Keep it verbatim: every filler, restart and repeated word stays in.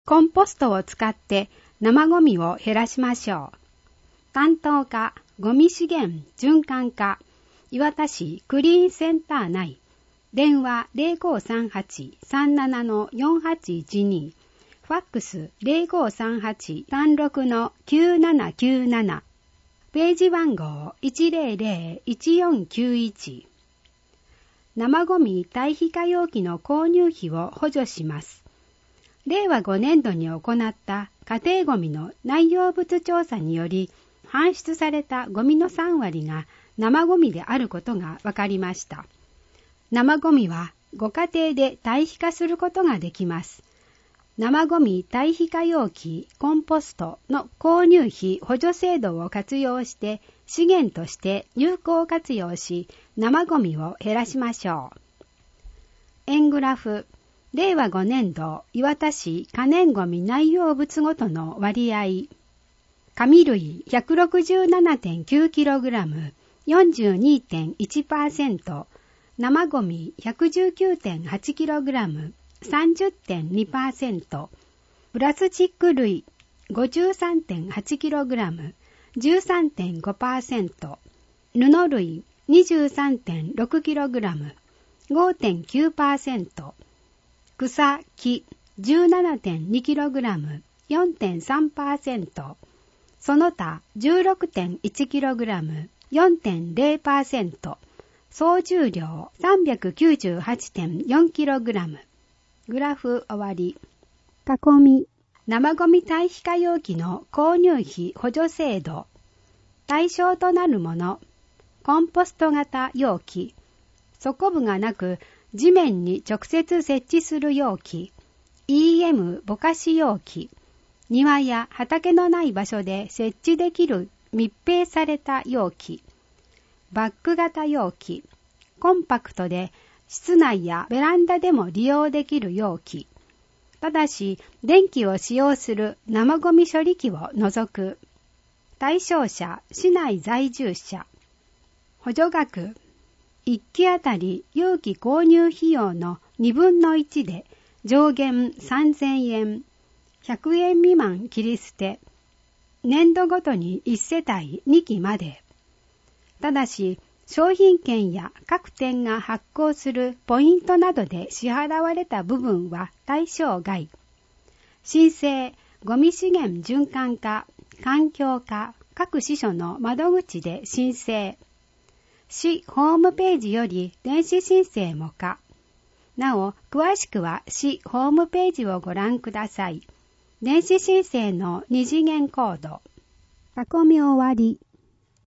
コンポストを使って生ゴミを減らしましょう。担当課、ゴミ資源循環課、岩田市クリーンセンター内。電話 ゼロごーさんはち さんなな よんはちいちに、ファックス ゼロごーさんはち さんろく きゅうななきゅうなな、ページ番号 いちゼロゼロ いちよんきゅういち。生ゴミ堆肥化容器の購入費を補助します。れいわごねんどに行った家庭ゴミの内容物調査により、搬出されたゴミのさんわりが生ゴミであることが分かりました。生ゴミはご家庭で堆肥化することができます。生ゴミ堆肥化容器コンポストの購入費補助制度を活用して資源として有効活用し、生ゴミを減らしましょう。円グラフ、れいわごねんど岩田市可燃ゴミ内容物ごとの割合。紙類 ひゃくろくじゅうななてんきゅうキログラム よんじゅうにてんいちパーセント、生ゴミ ひゃくじゅうきゅうてんはちキログラム さんじゅってんにパーセント、プラスチック類 ごじゅうさんてんはちキログラム じゅうさんてんごパーセント、布類 にじゅうさんてんろくキログラム ごてんきゅうパーセント、草木 じゅうななてんにキログラム よんてんさんパーセント、その他 じゅうろくてんいちキログラム よんてんゼロパーセント、総重量 さんびゃくきゅうじゅうはちてんよんキログラム。グラフ終わり。囲み。生ゴミ堆肥化容器の購入費補助制度。対象となるもの。コンポスト型容器。底部がなく地面に直接設置する容器。イーエム ぼかし容器。庭や畑のない場所で設置できる密閉された容器。バッグ型容器。コンパクトで室内やベランダでも利用できる容器。ただし電気を使用する生ゴミ処理機を除く。対象者、市内在住者。補助額。いっきあたり容器購入費用のにぶんのいちで上限さんぜんえん。ひゃくえん未満切り捨て。年度ごとにいち世帯にきまで。ただし、商品券や各店が発行するポイントなどで支払われた部分は対象外。申請、ゴミ資源循環課、環境課、各支所の窓口で申請。市ホームページより電子申請も可。なお、詳しくは市ホームページをご覧ください。電子申請の二次元コード。囲み終わり。